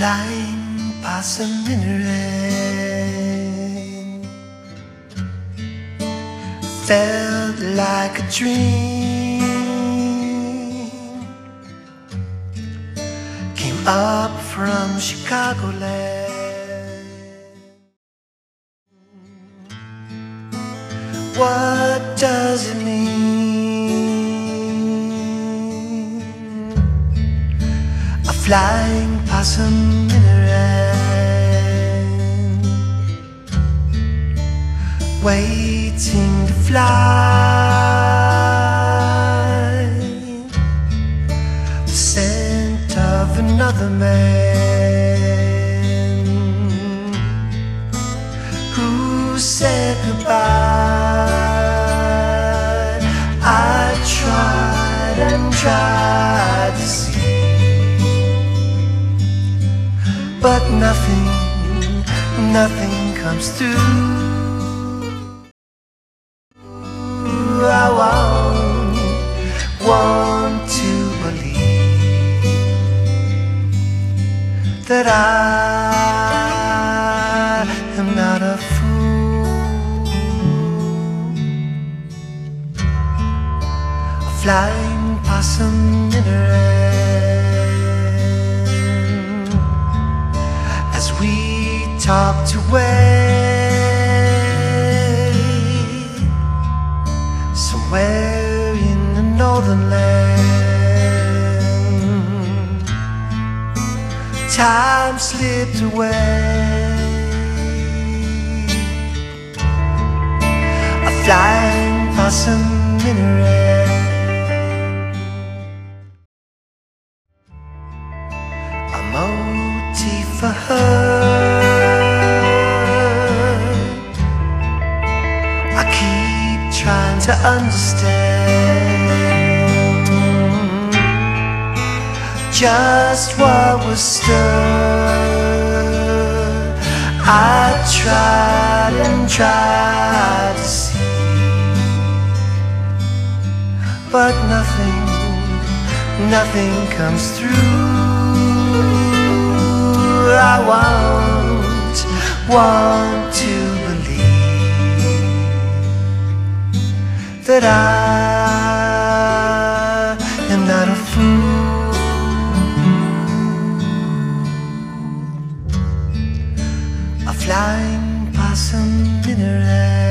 flying possum in the rain. Felt like a dream. Came up from Chicagoland. What does it mean? A flying possum in the rain, waiting to fly, the scent of another man who said goodbye. I tried and tried to see, but nothing comes through. I want to believe that I am not a fool. A flying possum in the rain, as we talked away somewhere in the northern land. Time slipped away. A flying possum in the rain. A motif for her. I keep trying to understand just what was stirred. I tried and tried to see, but nothing comes through. I want to believe that I am not a fool. A flying possum in the rain.